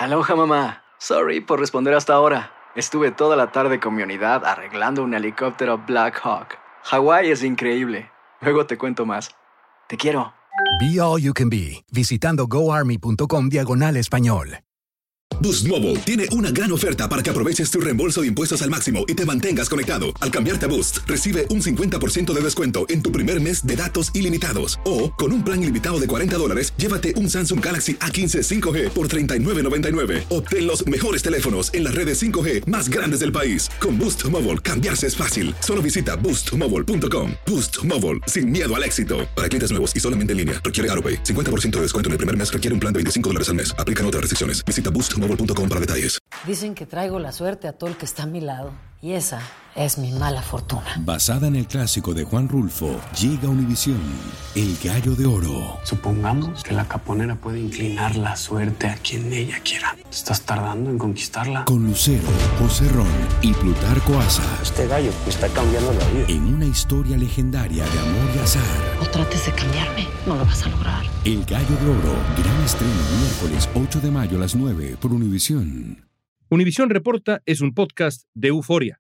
Aloha, mamá. Sorry por responder hasta ahora. Estuve toda la tarde con mi unidad arreglando un helicóptero Black Hawk. Hawái es increíble. Luego te cuento más. Te quiero. Be All You Can Be, visitando goarmy.com/español. Boost Mobile tiene una gran oferta para que aproveches tu reembolso de impuestos al máximo y te mantengas conectado. Al cambiarte a Boost, recibe un 50% de descuento en tu primer mes de datos ilimitados. O, con un plan ilimitado de $40, llévate un Samsung Galaxy A15 5G por $39.99. Obtén los mejores teléfonos en las redes 5G más grandes del país. Con Boost Mobile, cambiarse es fácil. Solo visita boostmobile.com. Boost Mobile, sin miedo al éxito. Para clientes nuevos y solamente en línea, requiere AutoPay. 50% de descuento en el primer mes requiere un plan de $25 al mes. Aplican otras restricciones. Visita boostmobile.com para detalles. Dicen que traigo la suerte a todo el que está a mi lado. Y esa es mi mala fortuna. Basada en el clásico de Juan Rulfo, llega Univisión, El Gallo de Oro. Supongamos que la caponera puede inclinar la suerte a quien ella quiera. ¿Estás tardando en conquistarla? Con Lucero, José Ron y Plutarco Asa. Este gallo me está cambiando la vida. En una historia legendaria de amor y azar. No trates de cambiarme, no lo vas a lograr. El Gallo de Oro, gran estreno miércoles 8 de mayo a las 9 por Univisión. Univisión Reporta es un podcast de Euforia.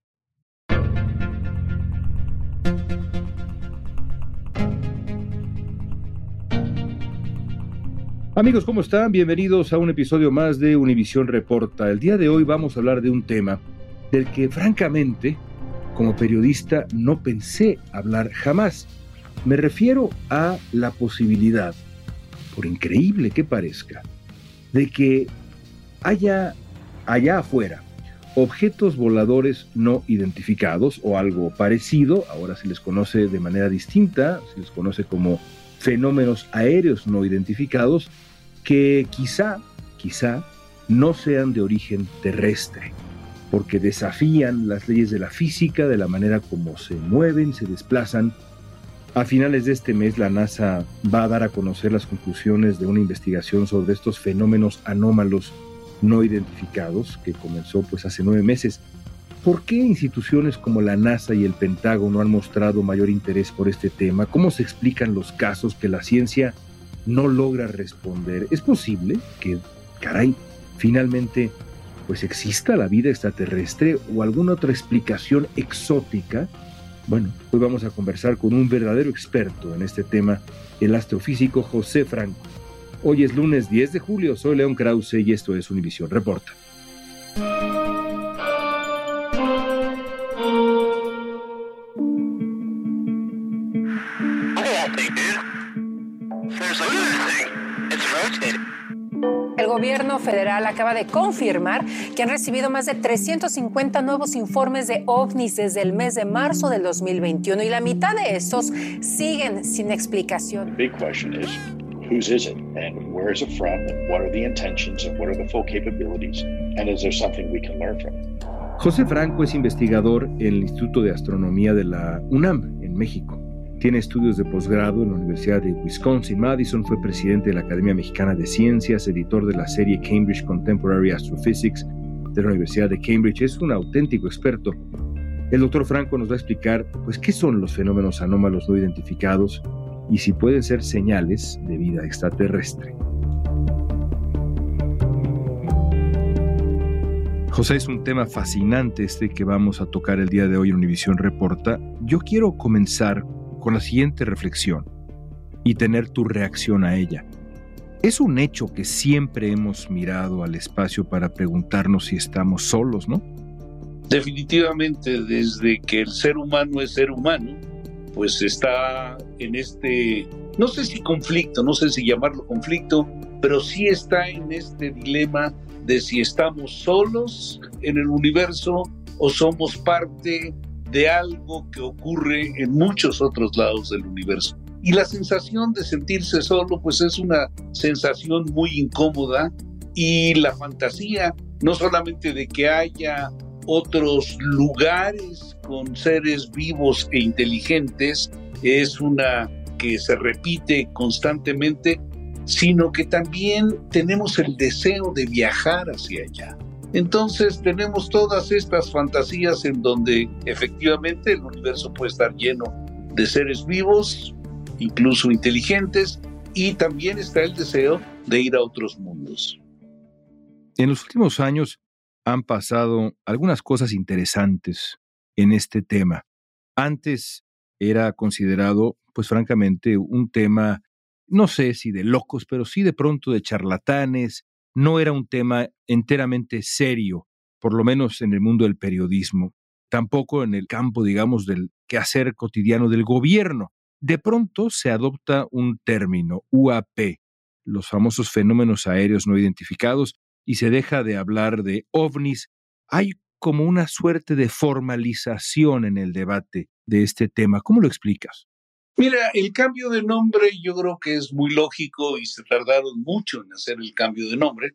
Amigos, ¿cómo están? Bienvenidos a un episodio más de Univisión Reporta. El día de hoy vamos a hablar de un tema del que, francamente, como periodista no pensé hablar jamás. Me refiero a la posibilidad, por increíble que parezca, de que haya allá afuera objetos voladores no identificados o algo parecido. Ahora se les conoce de manera distinta, se les conoce como fenómenos aéreos no identificados, que quizá no sean de origen terrestre, porque desafían las leyes de la física, de la manera como se mueven, se desplazan. A finales de este mes, la NASA va a dar a conocer las conclusiones de una investigación sobre estos fenómenos anómalos no identificados, que comenzó hace 9 meses. ¿Por qué instituciones como la NASA y el Pentágono han mostrado mayor interés por este tema? ¿Cómo se explican los casos que la ciencia no logra responder? ¿Es posible que, finalmente, exista la vida extraterrestre o alguna otra explicación exótica? Bueno, hoy vamos a conversar con un verdadero experto en este tema, el astrofísico José Franco. Hoy es lunes 10 de julio, soy León Krause y esto es Univisión Reporta. El gobierno federal acaba de confirmar que han recibido más de 350 nuevos informes de ovnis desde el mes de marzo del 2021 y la mitad de estos siguen sin explicación. The big question is, whose is it and where is it from and what are the intentions and what are the full capabilities and is there something we can learn from it? José Franco es investigador en el Instituto de Astronomía de la UNAM en México. Tiene estudios de posgrado en la Universidad de Wisconsin-Madison, fue presidente de la Academia Mexicana de Ciencias, editor de la serie Cambridge Contemporary Astrophysics de la Universidad de Cambridge. Es un auténtico experto. El doctor Franco nos va a explicar, qué son los fenómenos anómalos no identificados y si pueden ser señales de vida extraterrestre. José, es un tema fascinante que vamos a tocar el día de hoy en Univisión Reporta. Yo quiero comenzar con la siguiente reflexión y tener tu reacción a ella. Es un hecho que siempre hemos mirado al espacio para preguntarnos si estamos solos, ¿no? Definitivamente, desde que el ser humano es ser humano, está en no sé si conflicto, no sé si llamarlo conflicto, pero sí está en este dilema de si estamos solos en el universo o somos parte de algo que ocurre en muchos otros lados del universo. Y la sensación de sentirse solo, es una sensación muy incómoda, y la fantasía, no solamente de que haya otros lugares con seres vivos e inteligentes, es una que se repite constantemente, sino que también tenemos el deseo de viajar hacia allá. Entonces tenemos todas estas fantasías en donde efectivamente el universo puede estar lleno de seres vivos, incluso inteligentes, y también está el deseo de ir a otros mundos. En los últimos años han pasado algunas cosas interesantes en este tema. Antes era considerado, pues francamente, un tema, no sé si de locos, pero sí de pronto de charlatanes. No era un tema enteramente serio, por lo menos en el mundo del periodismo. Tampoco en el campo, digamos, del quehacer cotidiano del gobierno. De pronto se adopta un término, UAP, los famosos fenómenos aéreos no identificados, y se deja de hablar de ovnis. Hay como una suerte de formalización en el debate de este tema. ¿Cómo lo explicas? Mira, el cambio de nombre yo creo que es muy lógico y se tardaron mucho en hacer el cambio de nombre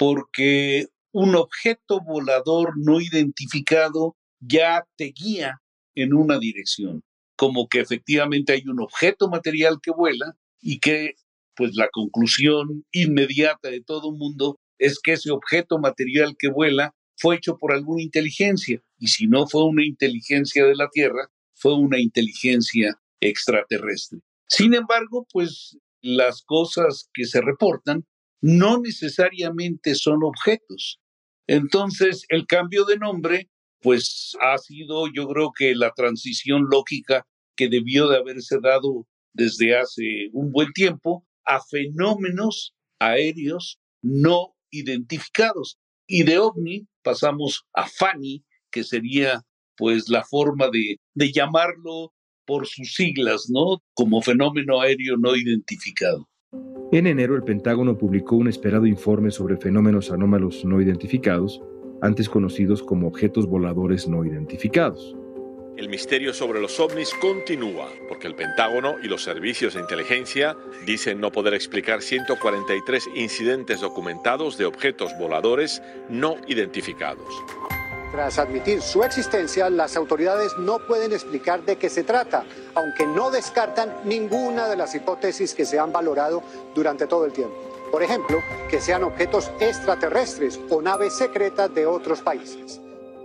porque un objeto volador no identificado ya te guía en una dirección, como que efectivamente hay un objeto material que vuela y que pues la conclusión inmediata de todo el mundo es que ese objeto material que vuela fue hecho por alguna inteligencia, y si no fue una inteligencia de la Tierra, fue una inteligencia extraterrestre. Sin embargo, pues las cosas que se reportan no necesariamente son objetos. Entonces, el cambio de nombre, pues ha sido, yo creo que la transición lógica que debió de haberse dado desde hace un buen tiempo a fenómenos aéreos no identificados. Y de ovni pasamos a FANI, que sería pues la forma de llamarlo por sus siglas, ¿no? Como fenómeno aéreo no identificado. En enero, el Pentágono publicó un esperado informe sobre fenómenos anómalos no identificados, antes conocidos como objetos voladores no identificados. El misterio sobre los ovnis continúa, porque el Pentágono y los servicios de inteligencia dicen no poder explicar 143 incidentes documentados de objetos voladores no identificados. Tras admitir su existencia, las autoridades no pueden explicar de qué se trata, aunque no descartan ninguna de las hipótesis que se han valorado durante todo el tiempo. Por ejemplo, que sean objetos extraterrestres o naves secretas de otros países.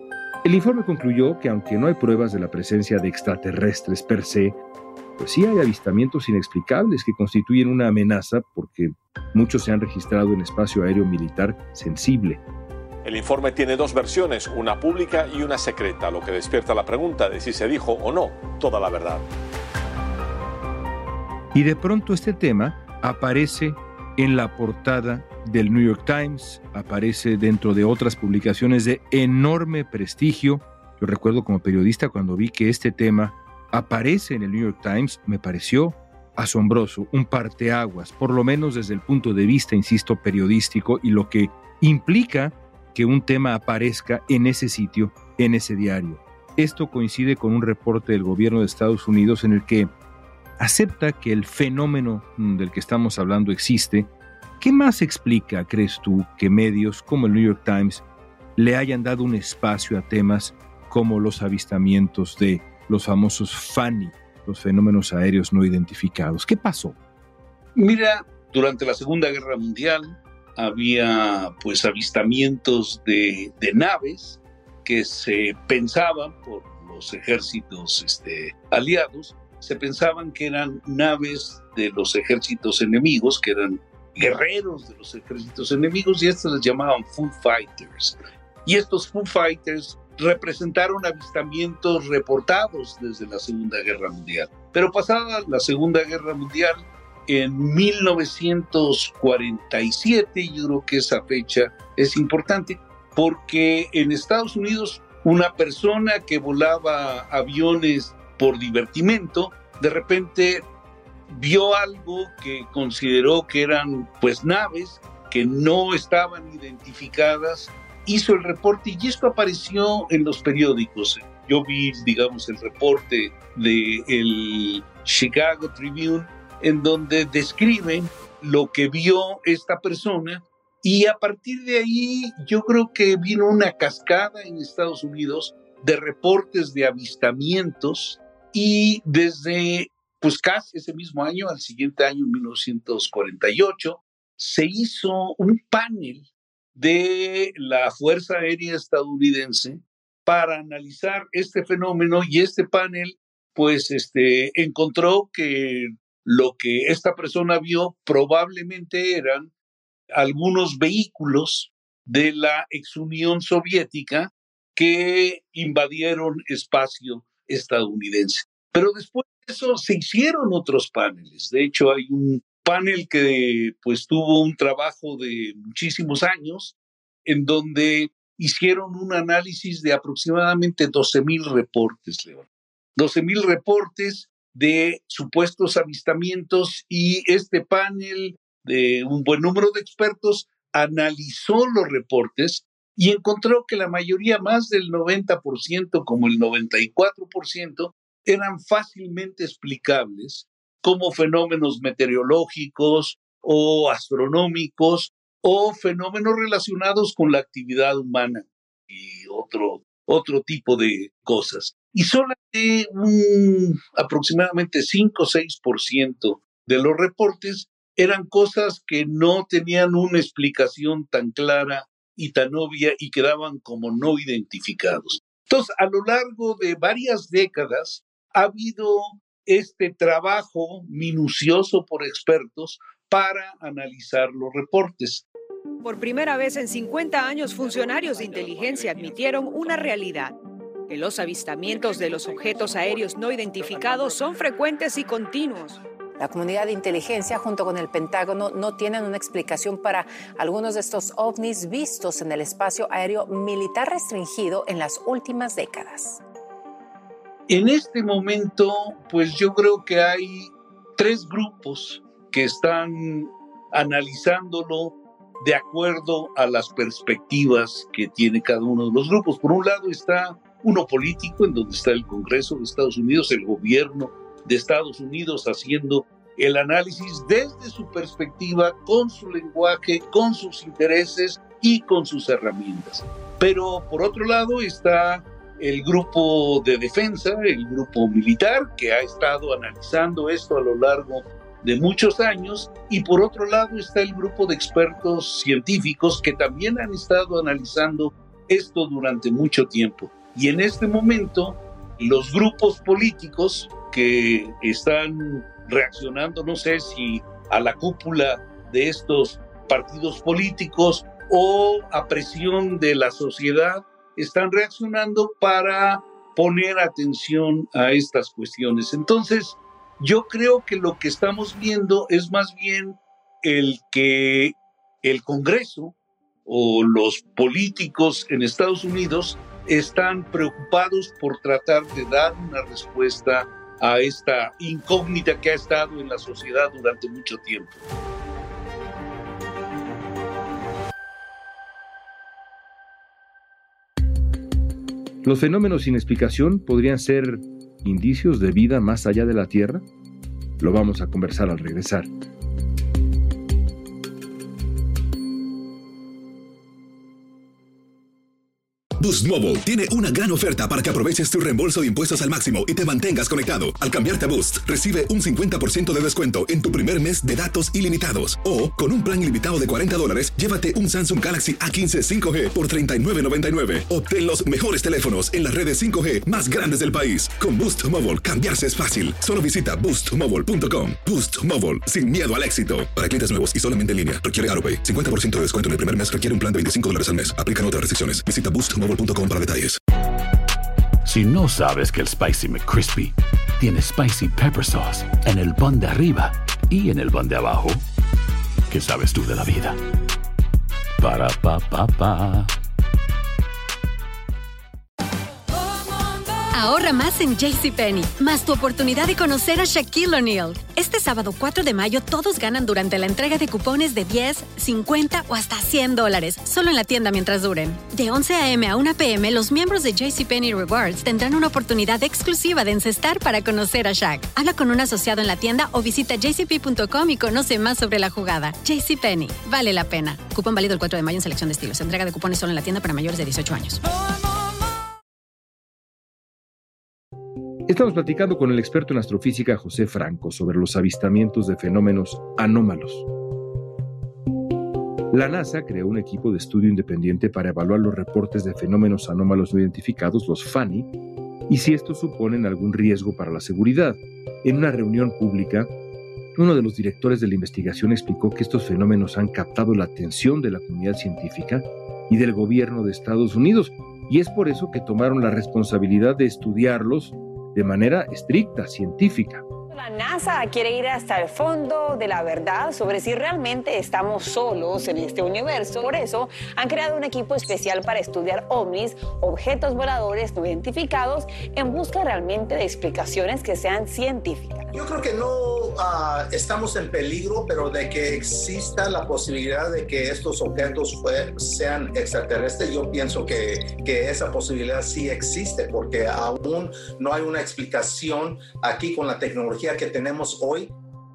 El informe concluyó que aunque no hay pruebas de la presencia de extraterrestres per se, pues sí hay avistamientos inexplicables que constituyen una amenaza porque muchos se han registrado en espacio aéreo militar sensible. El informe tiene dos versiones, una pública y una secreta, lo que despierta la pregunta de si se dijo o no toda la verdad. Y de pronto este tema aparece en la portada del New York Times, aparece dentro de otras publicaciones de enorme prestigio. Yo recuerdo como periodista cuando vi que este tema aparece en el New York Times, me pareció asombroso, un parteaguas, por lo menos desde el punto de vista, insisto, periodístico y lo que implica que un tema aparezca en ese sitio, en ese diario. Esto coincide con un reporte del gobierno de Estados Unidos en el que acepta que el fenómeno del que estamos hablando existe. ¿Qué más explica, crees tú, que medios como el New York Times le hayan dado un espacio a temas como los avistamientos de los famosos FANI, los fenómenos aéreos no identificados? ¿Qué pasó? Mira, durante la Segunda Guerra Mundial había pues avistamientos de naves que se pensaban por los ejércitos aliados, se pensaban que eran naves de los ejércitos enemigos, que eran guerreros de los ejércitos enemigos, y estos les llamaban Foo Fighters. Y estos Foo Fighters representaron avistamientos reportados desde la Segunda Guerra Mundial. Pero pasada la Segunda Guerra Mundial, en 1947, yo creo que esa fecha es importante, porque en Estados Unidos una persona que volaba aviones por divertimento, de repente vio algo que consideró que eran pues naves que no estaban identificadas, hizo el reporte y esto apareció en los periódicos. Yo vi, digamos, el reporte del Chicago Tribune, en donde describen lo que vio esta persona, y a partir de ahí yo creo que vino una cascada en Estados Unidos de reportes de avistamientos, y desde pues casi ese mismo año, al siguiente año, en 1948, se hizo un panel de la Fuerza Aérea Estadounidense para analizar este fenómeno, y este panel pues encontró que lo que esta persona vio probablemente eran algunos vehículos de la ex Unión Soviética que invadieron espacio estadounidense. Pero después de eso se hicieron otros paneles. De hecho, hay un panel que pues tuvo un trabajo de muchísimos años en donde hicieron un análisis de aproximadamente 12,000 reportes, León. 12,000 reportes de supuestos avistamientos, y este panel de un buen número de expertos analizó los reportes y encontró que la mayoría, más del 90%, como el 94%, eran fácilmente explicables como fenómenos meteorológicos o astronómicos o fenómenos relacionados con la actividad humana y otro tipo de cosas. Y solamente aproximadamente 5 o 6% de los reportes eran cosas que no tenían una explicación tan clara y tan obvia y quedaban como no identificados. Entonces, a lo largo de varias décadas ha habido este trabajo minucioso por expertos para analizar los reportes. Por primera vez en 50 años, funcionarios de inteligencia admitieron una realidad: que los avistamientos de los objetos aéreos no identificados son frecuentes y continuos. La comunidad de inteligencia, junto con el Pentágono, no tienen una explicación para algunos de estos ovnis vistos en el espacio aéreo militar restringido en las últimas décadas. En este momento, pues yo creo que hay 3 grupos que están analizándolo de acuerdo a las perspectivas que tiene cada uno de los grupos. Por un lado está uno político, en donde está el Congreso de Estados Unidos, el gobierno de Estados Unidos haciendo el análisis desde su perspectiva, con su lenguaje, con sus intereses y con sus herramientas. Pero por otro lado está el grupo de defensa, el grupo militar, que ha estado analizando esto a lo largo de muchos años, y por otro lado está el grupo de expertos científicos que también han estado analizando esto durante mucho tiempo. Y en este momento, los grupos políticos que están reaccionando, no sé si a la cúpula de estos partidos políticos o a presión de la sociedad, están reaccionando para poner atención a estas cuestiones. Entonces, yo creo que lo que estamos viendo es más bien el que el Congreso o los políticos en Estados Unidos están preocupados por tratar de dar una respuesta a esta incógnita que ha estado en la sociedad durante mucho tiempo. ¿Los fenómenos sin explicación podrían ser indicios de vida más allá de la Tierra? Lo vamos a conversar al regresar. Boost Mobile tiene una gran oferta para que aproveches tu reembolso de impuestos al máximo y te mantengas conectado. Al cambiarte a Boost, recibe un 50% de descuento en tu primer mes de datos ilimitados. O, con un plan ilimitado de $40, llévate un Samsung Galaxy A15 5G por $39.99. Obtén los mejores teléfonos en las redes 5G más grandes del país. Con Boost Mobile, cambiarse es fácil. Solo visita boostmobile.com. Boost Mobile, sin miedo al éxito. Para clientes nuevos y solamente en línea, requiere AutoPay. 50% de descuento en el primer mes requiere un plan de $25 al mes. Aplican otras restricciones. Visita boostmobile.com para detalles. Si no sabes que el Spicy McCrispy tiene Spicy Pepper Sauce en el pan de arriba y en el pan de abajo, ¿qué sabes tú de la vida? Para, pa, pa, pa. Ahorra más en JCPenney, más tu oportunidad de conocer a Shaquille O'Neal. Este sábado 4 de mayo todos ganan durante la entrega de cupones de $10, $50 o hasta $100, solo en la tienda mientras duren. De 11 a.m. a 1 p.m., los miembros de JCPenney Rewards tendrán una oportunidad exclusiva de encestar para conocer a Shaq. Habla con un asociado en la tienda o visita jcp.com y conoce más sobre la jugada. JCPenney, vale la pena. Cupón válido el 4 de mayo en selección de estilos. Entrega de cupones solo en la tienda para mayores de 18 años. Estamos platicando con el experto en astrofísica José Franco sobre los avistamientos de fenómenos anómalos. La NASA creó un equipo de estudio independiente para evaluar los reportes de fenómenos anómalos no identificados, los FANI, y si estos suponen algún riesgo para la seguridad. En una reunión pública, uno de los directores de la investigación explicó que estos fenómenos han captado la atención de la comunidad científica y del gobierno de Estados Unidos. Y es por eso que tomaron la responsabilidad de estudiarlos de manera estricta, científica. La NASA quiere ir hasta el fondo de la verdad sobre si realmente estamos solos en este universo. Por eso han creado un equipo especial para estudiar ovnis, objetos voladores no identificados, en busca realmente de explicaciones que sean científicas. Yo creo que no estamos en peligro, pero de que exista la posibilidad de que estos objetos sean extraterrestres, yo pienso que esa posibilidad sí existe, porque aún no hay una explicación aquí con la tecnología que tenemos hoy.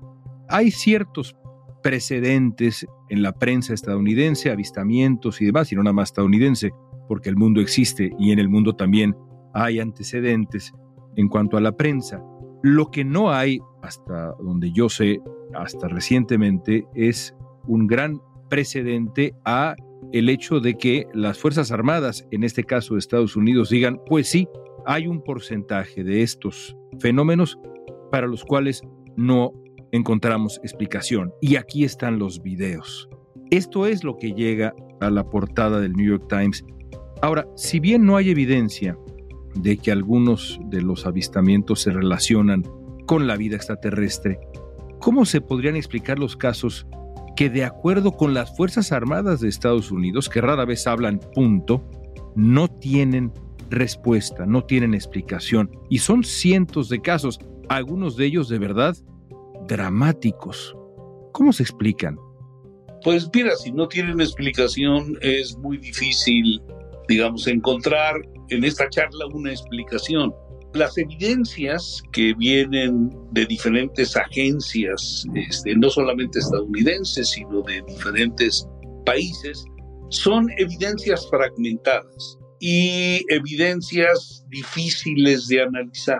Hay ciertos precedentes en la prensa estadounidense, avistamientos y demás, y no nada más estadounidense, porque el mundo existe y en el mundo también hay antecedentes en cuanto a la prensa. Lo que no hay, hasta donde yo sé, hasta recientemente, es un gran precedente a el hecho de que las Fuerzas Armadas, en este caso de Estados Unidos, digan, pues sí, hay un porcentaje de estos fenómenos para los cuales no encontramos explicación. Y aquí están los videos. Esto es lo que llega a la portada del New York Times. Ahora, si bien no hay evidencia de que algunos de los avistamientos se relacionan con la vida extraterrestre, ¿cómo se podrían explicar los casos que, de acuerdo con las Fuerzas Armadas de Estados Unidos, que rara vez hablan punto, no tienen respuesta, no tienen explicación? Y son cientos de casos, algunos de ellos de verdad dramáticos. ¿Cómo se explican? Pues mira, si no tienen explicación es muy difícil, digamos, encontrar en esta charla una explicación. Las evidencias que vienen de diferentes agencias, no solamente estadounidenses, sino de diferentes países, son evidencias fragmentadas y evidencias difíciles de analizar.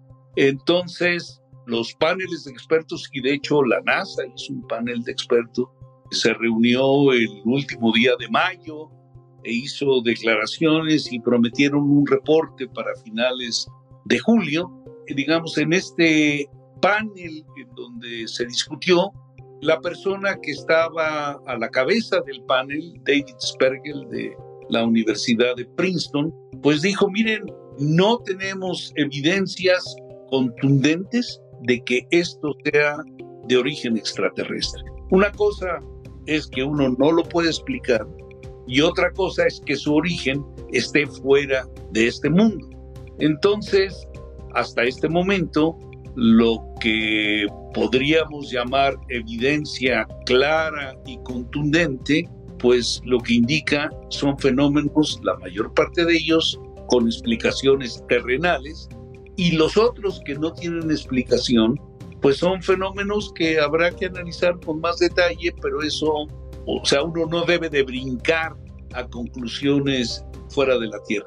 Entonces, los paneles de expertos, y de hecho la NASA hizo un panel de expertos, se reunió el último día de mayo e hizo declaraciones y prometieron un reporte para finales de julio. Digamos, en este panel en donde se discutió, la persona que estaba a la cabeza del panel, David Spergel de la Universidad de Princeton, pues dijo, miren, no tenemos evidencias contundentes de que esto sea de origen extraterrestre. Una cosa es que uno no lo puede explicar y otra cosa es que su origen esté fuera de este mundo. Entonces, hasta este momento, lo que podríamos llamar evidencia clara y contundente, pues lo que indica son fenómenos, la mayor parte de ellos, con explicaciones terrenales, y los otros que no tienen explicación, pues son fenómenos que habrá que analizar con más detalle, pero eso, o sea, uno no debe de brincar a conclusiones fuera de la Tierra.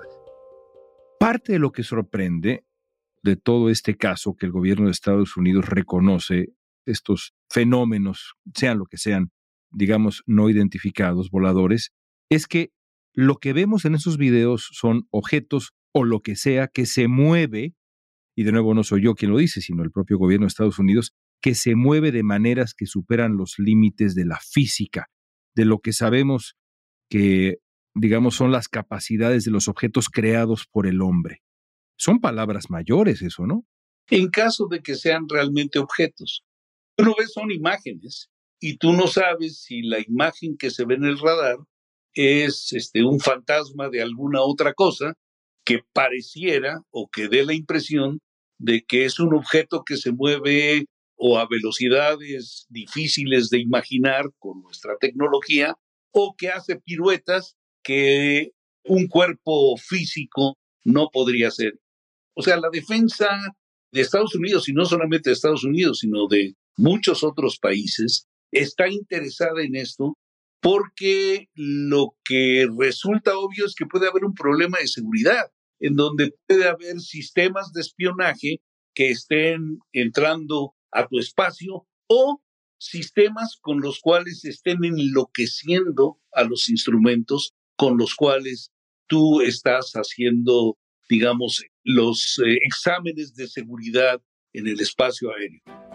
Parte de lo que sorprende de todo este caso, que el gobierno de Estados Unidos reconoce estos fenómenos, sean lo que sean, digamos, no identificados, voladores, es que lo que vemos en esos videos son objetos o lo que sea que se mueve, y de nuevo no soy yo quien lo dice, sino el propio gobierno de Estados Unidos, que se mueve de maneras que superan los límites de la física, de lo que sabemos que, digamos, son las capacidades de los objetos creados por el hombre. Son palabras mayores eso, ¿no? En caso de que sean realmente objetos. Tú no ves, son imágenes, y tú no sabes si la imagen que se ve en el radar es un fantasma de alguna otra cosa que pareciera o que dé la impresión de que es un objeto que se mueve o a velocidades difíciles de imaginar con nuestra tecnología, o que hace piruetas que un cuerpo físico no podría hacer. O sea, la defensa de Estados Unidos, y no solamente de Estados Unidos, sino de muchos otros países, está interesada en esto porque lo que resulta obvio es que puede haber un problema de seguridad, en donde puede haber sistemas de espionaje que estén entrando a tu espacio o sistemas con los cuales estén enloqueciendo a los instrumentos con los cuales tú estás haciendo, digamos, los exámenes de seguridad en el espacio aéreo.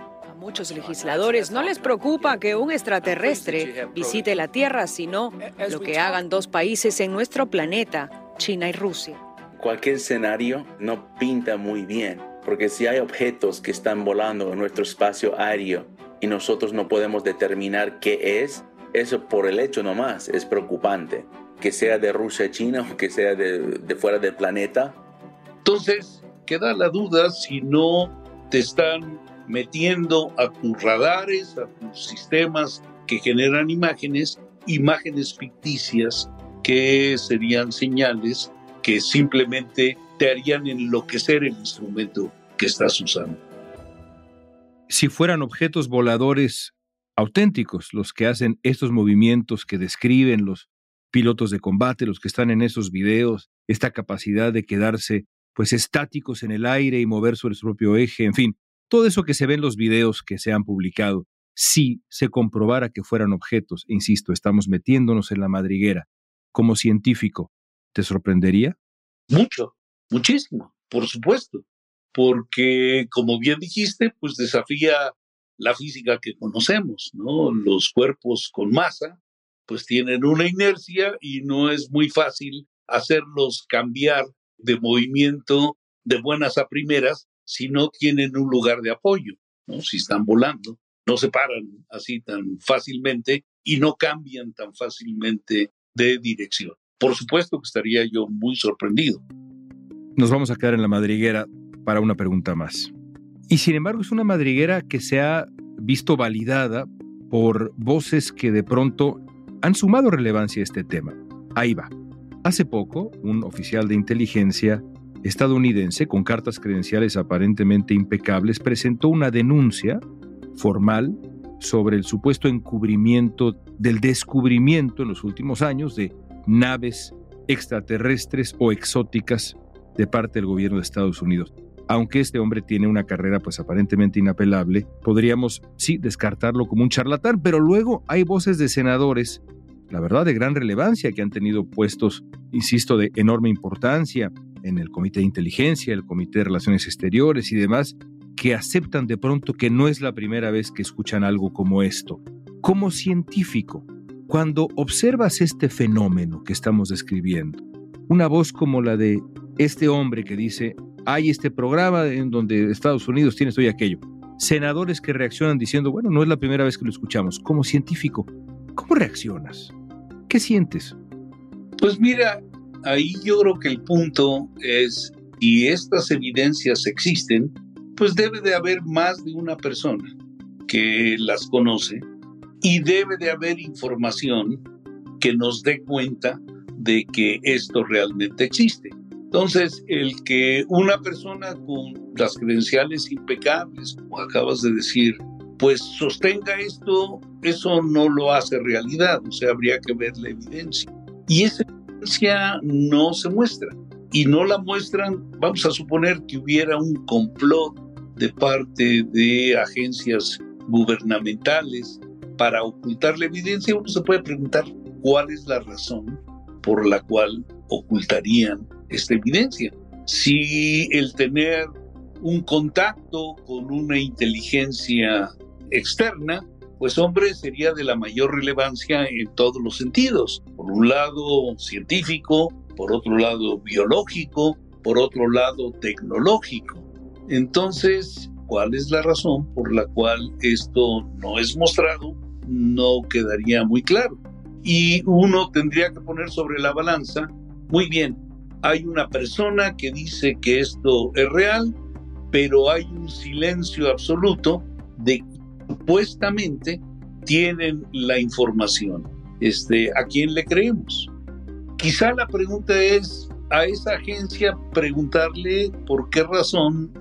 Muchos legisladores no les preocupa que un extraterrestre visite la Tierra, sino lo que hagan dos países en nuestro planeta, China y Rusia. Cualquier escenario no pinta muy bien, porque si hay objetos que están volando en nuestro espacio aéreo y nosotros no podemos determinar qué es, eso por el hecho nomás es preocupante. Que sea de Rusia, China o que sea de fuera del planeta. Entonces, queda la duda si no te están metiendo a tus radares, a tus sistemas que generan imágenes ficticias que serían señales que simplemente te harían enloquecer el instrumento que estás usando. Si fueran objetos voladores auténticos los que hacen estos movimientos que describen los pilotos de combate, los que están en esos videos, esta capacidad de quedarse pues estáticos en el aire y mover sobre su propio eje, en fin, todo eso que se ve en los videos que se han publicado, si se comprobara que fueran objetos, insisto, estamos metiéndonos en la madriguera, como científico, ¿te sorprendería? Mucho, muchísimo, por supuesto, porque como bien dijiste, pues desafía la física que conocemos, ¿no? Los cuerpos con masa pues tienen una inercia y no es muy fácil hacerlos cambiar de movimiento de buenas a primeras si no tienen un lugar de apoyo, ¿no? Si están volando, no se paran así tan fácilmente y no cambian tan fácilmente de dirección. Por supuesto que estaría yo muy sorprendido. Nos vamos a quedar en la madriguera para una pregunta más. Y sin embargo es una madriguera que se ha visto validada por voces que de pronto han sumado relevancia a este tema. Ahí va. Hace poco, un oficial de inteligencia estadounidense con cartas credenciales aparentemente impecables presentó una denuncia formal sobre el supuesto encubrimiento del descubrimiento en los últimos años de naves extraterrestres o exóticas de parte del gobierno de Estados Unidos. Aunque este hombre tiene una carrera pues aparentemente inapelable, podríamos sí descartarlo como un charlatán, pero luego hay voces de senadores, la verdad de gran relevancia, que han tenido puestos, insisto, de enorme importancia en el Comité de Inteligencia, el Comité de Relaciones Exteriores y demás, que aceptan de pronto que no es la primera vez que escuchan algo como esto. Como científico, cuando observas este fenómeno que estamos describiendo, una voz como la de este hombre que dice, hay este programa en donde Estados Unidos tiene esto y aquello, senadores que reaccionan diciendo, bueno, no es la primera vez que lo escuchamos. Como científico, ¿cómo reaccionas? ¿Qué sientes? Pues mira, ahí yo creo que el punto es, si estas evidencias existen, pues debe de haber más de una persona que las conoce y debe de haber información que nos dé cuenta de que esto realmente existe. Entonces, el que una persona con las credenciales impecables, como acabas de decir, pues sostenga esto, eso no lo hace realidad, o sea, habría que ver la evidencia. Y esa evidencia no se muestra, y no la muestran, vamos a suponer que hubiera un complot de parte de agencias gubernamentales para ocultar la evidencia. Uno se puede preguntar cuál es la razón por la cual ocultarían esta evidencia. Si el tener un contacto con una inteligencia externa, pues hombre, sería de la mayor relevancia en todos los sentidos. Por un lado científico, por otro lado biológico, por otro lado tecnológico. Entonces, ¿cuál es la razón por la cual esto no es mostrado? No quedaría muy claro. Y uno tendría que poner sobre la balanza, muy bien, hay una persona que dice que esto es real, pero hay un silencio absoluto de que supuestamente tienen la información. ¿A quién le creemos? Quizá la pregunta es a esa agencia preguntarle por qué razón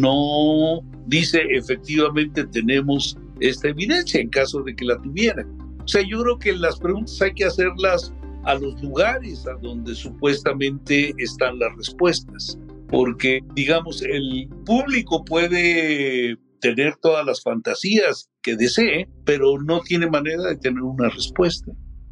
no dice efectivamente tenemos esta evidencia en caso de que la tuviera. O sea, yo creo que las preguntas hay que hacerlas a los lugares a donde supuestamente están las respuestas. Porque, digamos, el público puede tener todas las fantasías que desee, pero no tiene manera de tener una respuesta.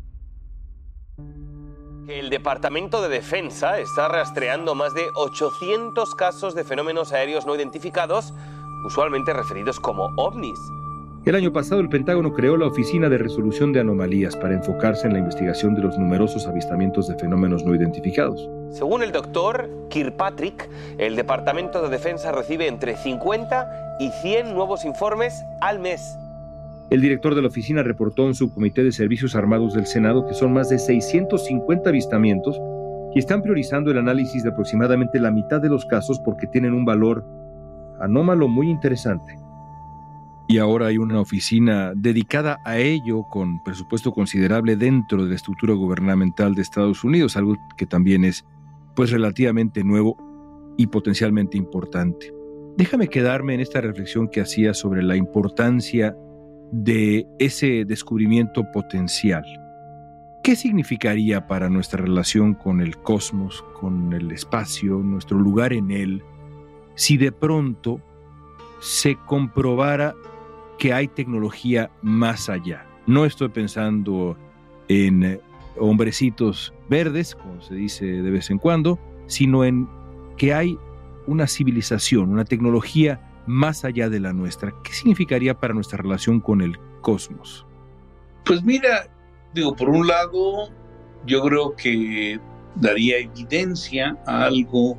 El Departamento de Defensa está rastreando más de 800 casos de fenómenos aéreos no identificados usualmente referidos como ovnis. El año pasado, el Pentágono creó la Oficina de Resolución de Anomalías para enfocarse en la investigación de los numerosos avistamientos de fenómenos no identificados. Según el doctor Kirkpatrick, el Departamento de Defensa recibe entre 50 y 100 nuevos informes al mes. El director de la oficina reportó a un subcomité de servicios armados del Senado que son más de 650 avistamientos y están priorizando el análisis de aproximadamente la mitad de los casos porque tienen un valor anómalo muy interesante. Y ahora hay una oficina dedicada a ello con presupuesto considerable dentro de la estructura gubernamental de Estados Unidos, algo que también es pues relativamente nuevo y potencialmente importante. Déjame quedarme en esta reflexión que hacía sobre la importancia de ese descubrimiento potencial. ¿Qué significaría para nuestra relación con el cosmos, con el espacio, nuestro lugar en él, si de pronto se comprobara que hay tecnología más allá? No estoy pensando en hombrecitos verdes, como se dice de vez en cuando, sino en que hay una civilización, una tecnología más allá de la nuestra. ¿Qué significaría para nuestra relación con el cosmos? Pues mira, por un lado, yo creo que daría evidencia a algo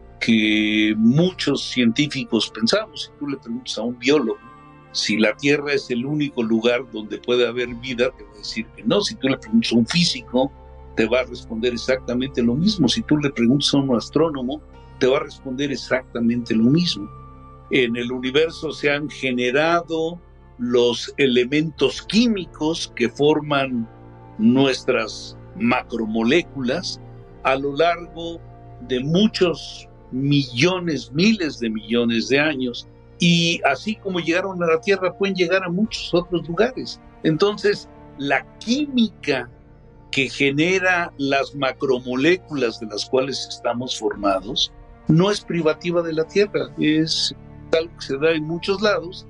que muchos científicos pensamos. Si tú le preguntas a un biólogo si la Tierra es el único lugar donde puede haber vida, te va a decir que no. Si tú le preguntas a un físico, te va a responder exactamente lo mismo. Si tú le preguntas a un astrónomo, te va a responder exactamente lo mismo. En el universo se han generado los elementos químicos que forman nuestras macromoléculas a lo largo de muchos millones, miles de millones de años. Y así como llegaron a la Tierra, pueden llegar a muchos otros lugares. Entonces, la química que genera las macromoléculas de las cuales estamos formados no es privativa de la Tierra, es algo que se da en muchos lados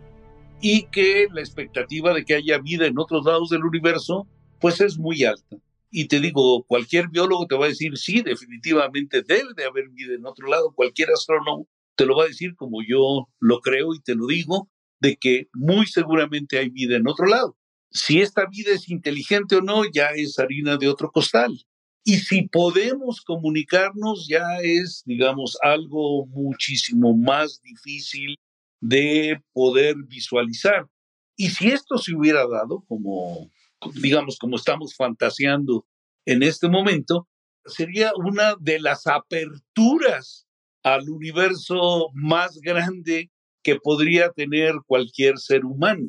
y que la expectativa de que haya vida en otros lados del universo pues es muy alta. Y te digo, cualquier biólogo te va a decir, sí, definitivamente debe de haber vida en otro lado. Cualquier astrónomo te lo va a decir como yo lo creo y te lo digo, de que muy seguramente hay vida en otro lado. Si esta vida es inteligente o no, ya es harina de otro costal. Y si podemos comunicarnos, ya es, digamos, algo muchísimo más difícil de poder visualizar. Y si esto se hubiera dado, como estamos fantaseando en este momento, sería una de las aperturas al universo más grande que podría tener cualquier ser humano.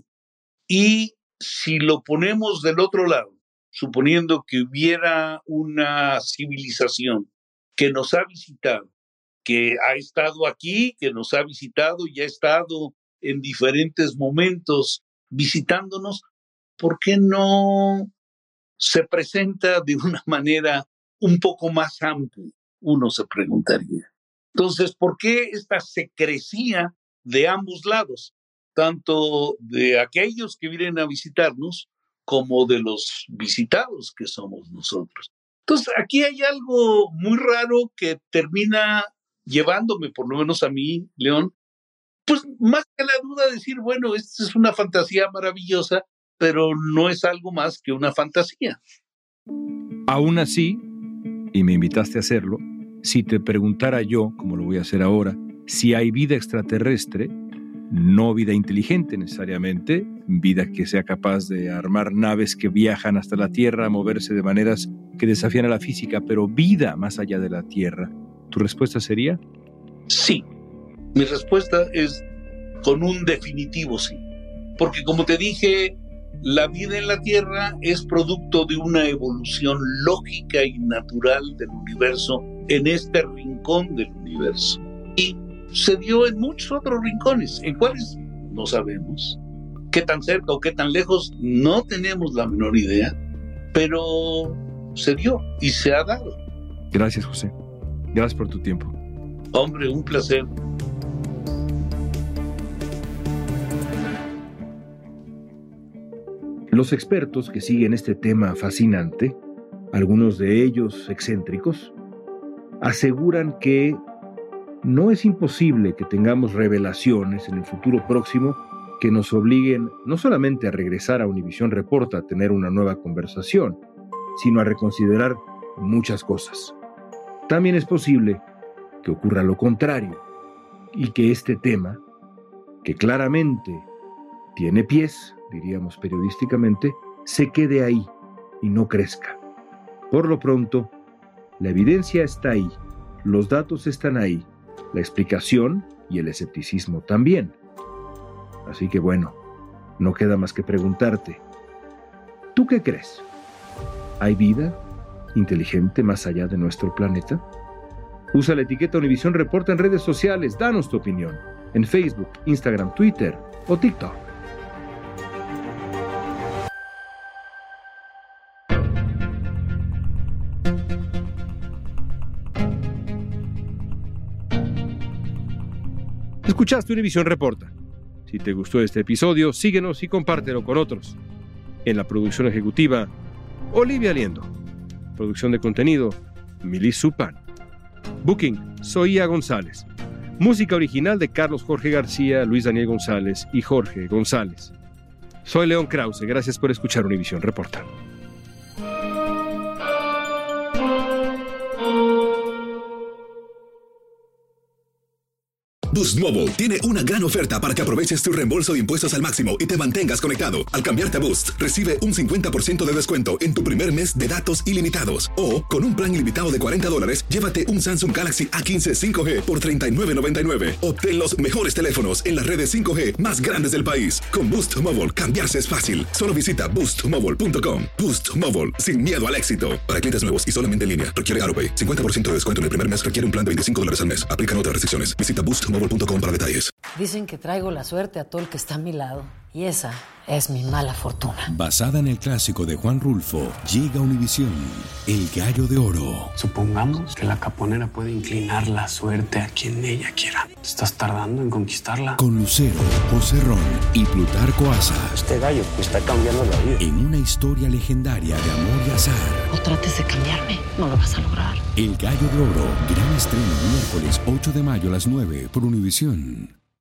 Y si lo ponemos del otro lado, suponiendo que hubiera una civilización que nos ha visitado, que ha estado aquí, que nos ha visitado y ha estado en diferentes momentos visitándonos, ¿por qué no se presenta de una manera un poco más amplia? Uno se preguntaría. Entonces, ¿por qué esta secrecía de ambos lados? Tanto de aquellos que vienen a visitarnos como de los visitados que somos nosotros. Entonces, aquí hay algo muy raro que termina llevándome, por lo menos a mí, León, pues más que la duda de decir, bueno, esta es una fantasía maravillosa, pero no es algo más que una fantasía. Aún así, y me invitaste a hacerlo, si te preguntara yo, como lo voy a hacer ahora, si hay vida extraterrestre, no vida inteligente necesariamente, vida que sea capaz de armar naves que viajan hasta la Tierra, moverse de maneras que desafían a la física, pero vida más allá de la Tierra, ¿tu respuesta sería? Sí. Mi respuesta es con un definitivo sí. Porque como te dije, la vida en la Tierra es producto de una evolución lógica y natural del universo en este rincón del universo. Y se dio en muchos otros rincones, en cuáles no sabemos. Qué tan cerca o qué tan lejos, no tenemos la menor idea, pero se dio y se ha dado. Gracias, José. Gracias por tu tiempo. Hombre, un placer. Los expertos que siguen este tema fascinante, algunos de ellos excéntricos, aseguran que no es imposible que tengamos revelaciones en el futuro próximo que nos obliguen no solamente a regresar a Univisión Reporta a tener una nueva conversación, sino a reconsiderar muchas cosas. También es posible que ocurra lo contrario y que este tema, que claramente tiene pies, diríamos periodísticamente, se quede ahí y no crezca. Por lo pronto, la evidencia está ahí, los datos están ahí, la explicación y el escepticismo también. Así que bueno, no queda más que preguntarte, ¿tú qué crees? ¿Hay vida inteligente más allá de nuestro planeta? Usa la etiqueta Univisión Reporta en redes sociales, danos tu opinión, en Facebook, Instagram, Twitter o TikTok. Escuchaste Univisión Reporta. Si te gustó este episodio, síguenos y compártelo con otros. En la producción ejecutiva, Olivia Liendo. Producción de contenido, Mili Supan. Booking, Zoía González. Música original de Carlos Jorge García, Luis Daniel González y Jorge González. Soy León Krause, gracias por escuchar Univisión Reporta. Boost Mobile tiene una gran oferta para que aproveches tu reembolso de impuestos al máximo y te mantengas conectado. Al cambiarte a Boost, recibe un 50% de descuento en tu primer mes de datos ilimitados. O, con un plan ilimitado de $40, llévate un Samsung Galaxy A15 5G por $39.99. Obtén los mejores teléfonos en las redes 5G más grandes del país. Con Boost Mobile, cambiarse es fácil. Solo visita boostmobile.com. Boost Mobile, sin miedo al éxito. Para clientes nuevos y solamente en línea, requiere AutoPay. 50% de descuento en el primer mes requiere un plan de $25 al mes. Aplican otras restricciones. Visita boostmobile.com para detalles. Dicen que traigo la suerte a todo el que está a mi lado. Y esa es mi mala fortuna. Basada en el clásico de Juan Rulfo, llega Univisión, El Gallo de Oro. Supongamos que la caponera puede inclinar la suerte a quien ella quiera. ¿Te estás tardando en conquistarla? Con Lucero, José Ron y Plutarco Asa. Este gallo me está cambiando la vida. En una historia legendaria de amor y azar. No trates de cambiarme, no lo vas a lograr. El Gallo de Oro, gran estreno miércoles 8 de mayo a las 9 por Univisión.